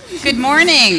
Good morning.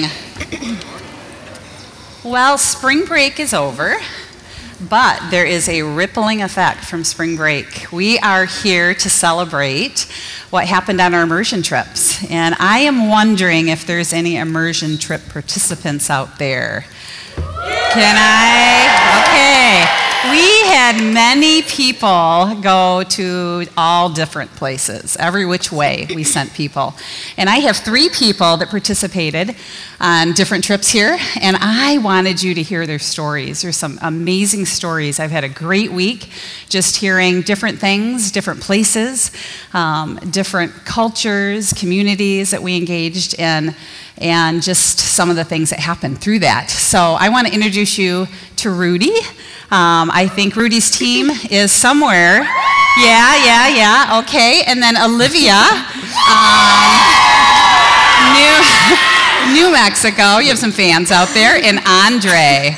Well, spring break is over, but there is a rippling effect from spring break. We are here to celebrate what happened on our immersion trips, and I am wondering if there's any immersion trip participants out there. Can I? Okay. We had many people go to all different places. Every which way we sent people. And I have 3 people that participated on different trips here, and I wanted you to hear their stories. There's some amazing stories. I've had a great week just hearing different things, different places, different cultures, communities that we engaged in, and just some of the things that happened through that. So I want to introduce you to Rudy. I think Rudy's team is somewhere. Yeah, okay. And then Olivia, New Mexico. You have some fans out there. And Andre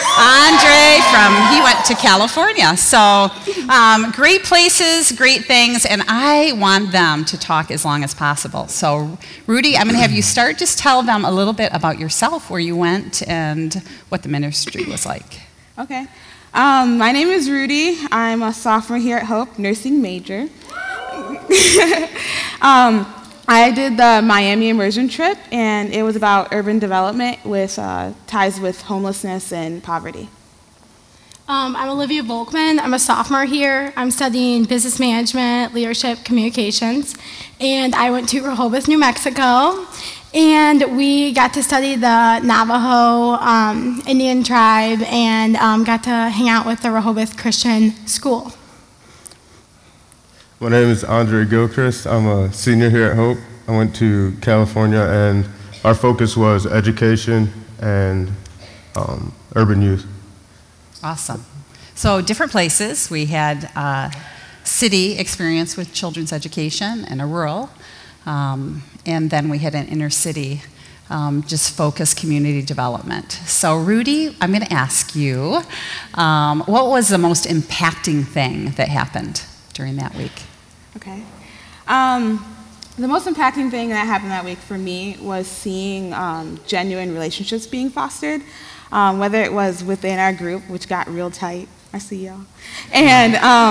he went to California. So great places, great things, and I want them to talk as long as possible. So Rudy, I'm going to have you start. Just tell them a little bit about yourself, where you went, and what the ministry was like. Okay. My name is Rudy. I'm a sophomore here at Hope, nursing major. I did the Miami immersion trip, and it was about urban development with ties with homelessness and poverty. I'm Olivia Volkman. I'm a sophomore here. I'm studying business management, leadership, communications, and I went to Rehoboth, New Mexico, and we got to study the Navajo Indian tribe and got to hang out with the Rehoboth Christian School. My name is Andre Gilchrist. I'm a senior here at Hope. I went to California, and our focus was education and urban youth. Awesome. So different places. We had city experience with children's education and a rural, and then we had an inner city just focused community development. So Rudy, I'm going to ask you, what was the most impacting thing that happened during that week? Okay. The most impacting thing that happened that week for me was seeing genuine relationships being fostered, whether it was within our group, which got real tight. I see y'all. And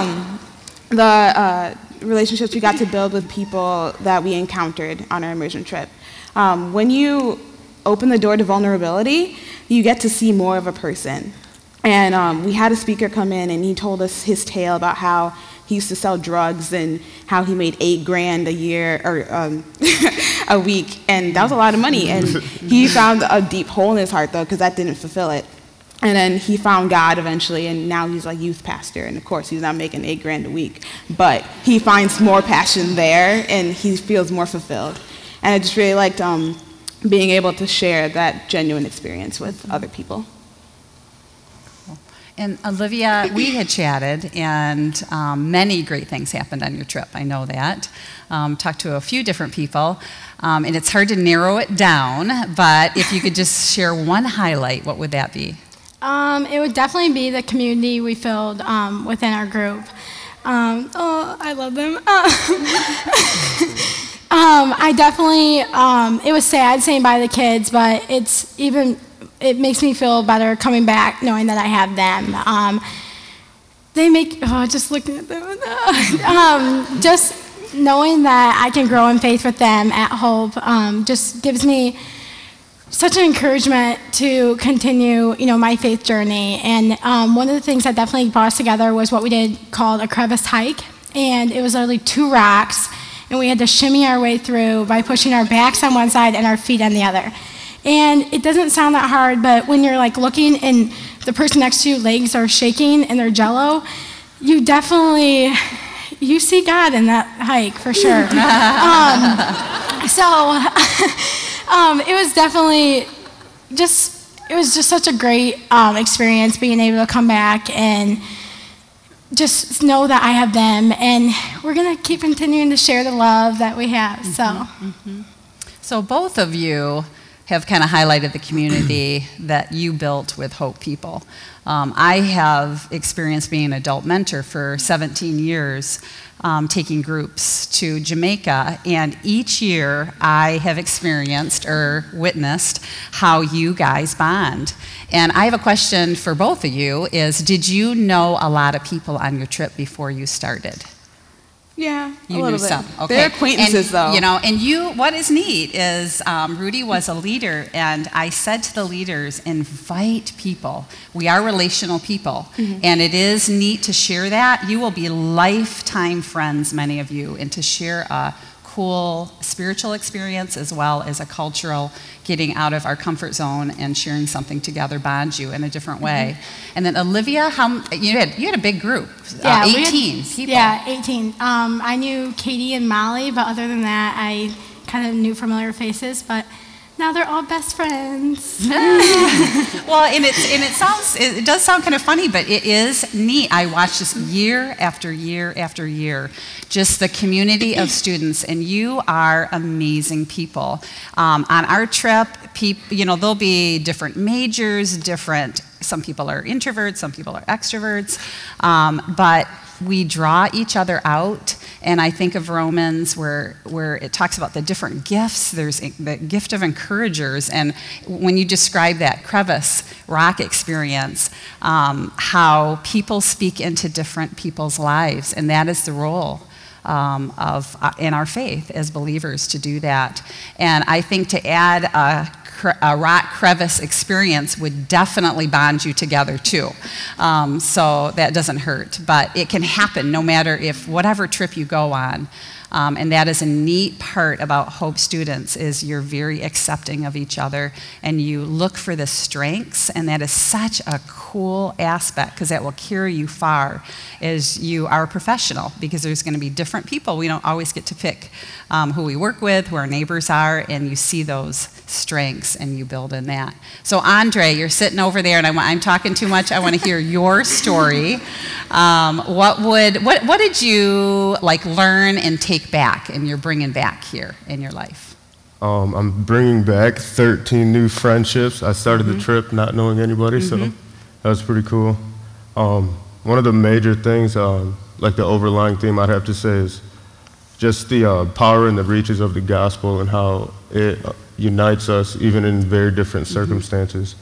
the relationships we got to build with people that we encountered on our immersion trip. When you open the door to vulnerability, you get to see more of a person. And we had a speaker come in, and he told us his tale about how he used to sell drugs and how he made $8,000 a year or a week, and that was a lot of money. And he found a deep hole in his heart, though, because that didn't fulfill it. And then he found God eventually, and now he's like youth pastor. And of course, he's not making $8,000 a week, but he finds more passion there, and he feels more fulfilled. And I just really liked being able to share that genuine experience with other people. And Olivia, we had chatted, and many great things happened on your trip. I know that. Talked to a few different people, and it's hard to narrow it down, but if you could just share one highlight, what would that be? It would definitely be the community we filled within our group. I love them. I definitely, it was sad saying bye to the kids, but it makes me feel better coming back knowing that I have them. They make, just looking at them, just knowing that I can grow in faith with them at Hope just gives me such an encouragement to continue, my faith journey. And one of the things that definitely brought us together was what we did called a crevice hike. And it was literally 2 rocks, and we had to shimmy our way through by pushing our backs on one side and our feet on the other. And it doesn't sound that hard, but when you're like looking and the person next to you legs are shaking and they're jello, you see God in that hike for sure. It was definitely it was just such a great experience being able to come back and just know that I have them, and we're gonna keep continuing to share the love that we have. So both of you have kind of highlighted the community that you built with Hope People. I have experienced being an adult mentor for 17 years, taking groups to Jamaica, and each year I have experienced or witnessed how you guys bond. And I have a question for both of you is, did you know a lot of people on your trip before you started? Yeah, You a little knew bit. some. Okay. They're acquaintances, and, though. You know, and you, what is neat is Rudy was a leader, and I said to the leaders, invite people. We are relational people, and it is neat to share that. You will be lifetime friends, many of you, and to share a cool spiritual experience as well as a cultural getting out of our comfort zone and sharing something together bonds you in a different way. And then Olivia, you had a big group, Yeah, we 18 had- people. Yeah, 18. I knew Katie and Molly, but other than that, I kind of knew familiar faces, but now they're all best friends. Well, and it does sound kind of funny, but it is neat. I watch this year after year after year, just the community of students, and you are amazing people. On our trip, there'll be different majors, some people are introverts, some people are extroverts, but we draw each other out. And I think of Romans where it talks about the different gifts. There's the gift of encouragers. And when you describe that crevice rock experience, how people speak into different people's lives. And that is the role in our faith as believers to do that. And I think to add a rock crevice experience would definitely bond you together too. So that doesn't hurt, but it can happen no matter whatever trip you go on. And that is a neat part about Hope students is you're very accepting of each other and you look for the strengths, and that is such a cool aspect because that will carry you far as you are a professional, because there's going to be different people. We don't always get to pick who we work with, who our neighbors are, and you see those strengths and you build in that. So Andre, you're sitting over there, and I'm talking too much. I want to hear your story. What did you learn and take back, and you're bringing back here in your life? I'm bringing back 13 new friendships. I started the trip not knowing anybody, so that was pretty cool. One of the major things, the overlying theme I'd have to say is just the power and the reaches of the gospel and how it unites us even in very different circumstances.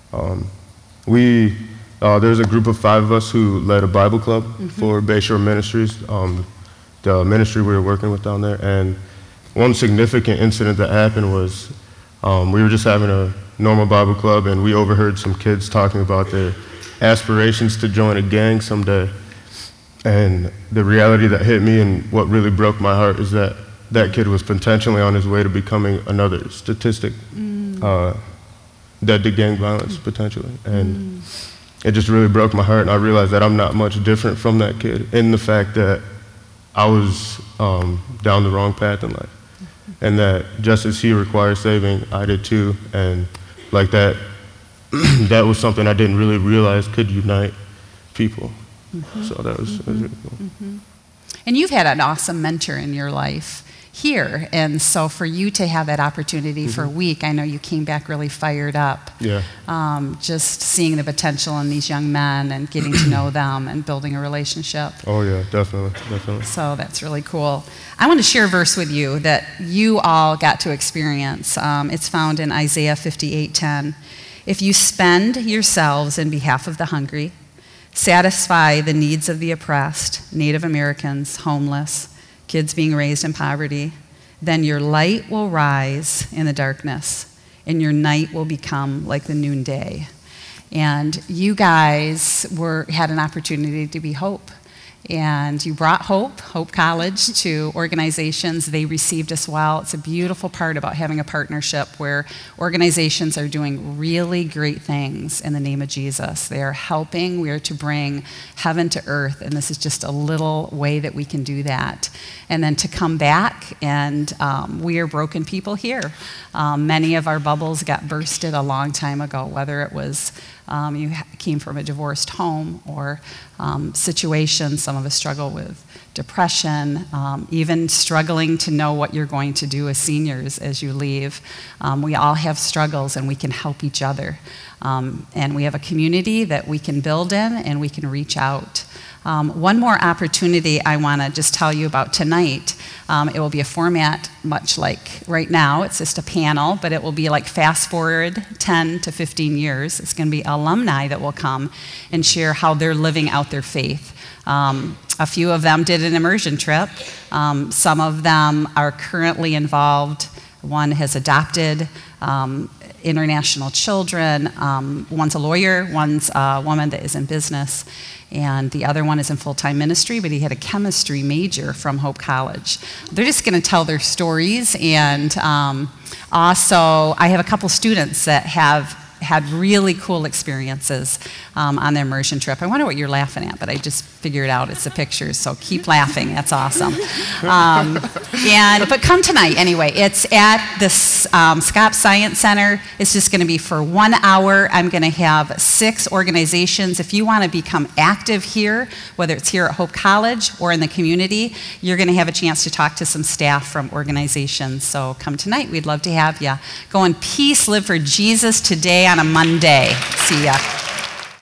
There's a group of 5 of us who led a Bible club for Bayshore Ministries, the ministry we were working with down there. And one significant incident that happened was we were just having a normal Bible club, and we overheard some kids talking about their aspirations to join a gang someday. And the reality that hit me and what really broke my heart is that that kid was potentially on his way to becoming another statistic dead to gang violence, potentially. And it just really broke my heart, and I realized that I'm not much different from that kid in the fact that I was down the wrong path in life. And that just as he requires saving, I did too. And that was something I didn't really realize could unite people. So that was really cool. And you've had an awesome mentor in your life here, and so for you to have that opportunity for a week, I know you came back really fired up. Yeah. Just seeing the potential in these young men and getting to know them and building a relationship. Oh yeah, definitely. So that's really cool. I want to share a verse with you that you all got to experience. It's found in Isaiah 58:10. If you spend yourselves in behalf of the hungry, satisfy the needs of the oppressed, Native Americans, homeless, kids being raised in poverty, then your light will rise in the darkness, and your night will become like the noonday. And you guys had an opportunity to be hope. And you brought Hope College, to organizations. They received us well. It's a beautiful part about having a partnership where organizations are doing really great things in the name of Jesus. They are helping. We are to bring heaven to earth, and this is just a little way that we can do that. And then to come back, and we are broken people here. Many of our bubbles got bursted a long time ago, whether it was you came from a divorced home or situations. Some Some of us struggle with depression, even struggling to know what you're going to do as seniors as you leave. We all have struggles, and we can help each other. And we have a community that we can build in, and we can reach out. One more opportunity I want to just tell you about tonight. It will be a format much like right now. It's just a panel, but it will be like fast forward 10 to 15 years. It's going to be alumni that will come and share how they're living out their faith. A few of them did an immersion trip. Some of them are currently involved. One has adopted international children. One's a lawyer, one's a woman that is in business, and the other one is in full-time ministry, but he had a chemistry major from Hope College. They're just going to tell their stories, and also I have a couple students that have had really cool experiences on their immersion trip. I wonder what you're laughing at, but I just figured out it's the pictures, so keep laughing. That's awesome. But come tonight anyway. It's at the Scott Science Center. It's just going to be for 1 hour. I'm going to have 6 organizations. If you want to become active here, whether it's here at Hope College or in the community, you're going to have a chance to talk to some staff from organizations. So come tonight. We'd love to have you. Go in peace. Live for Jesus today on a Monday. See ya.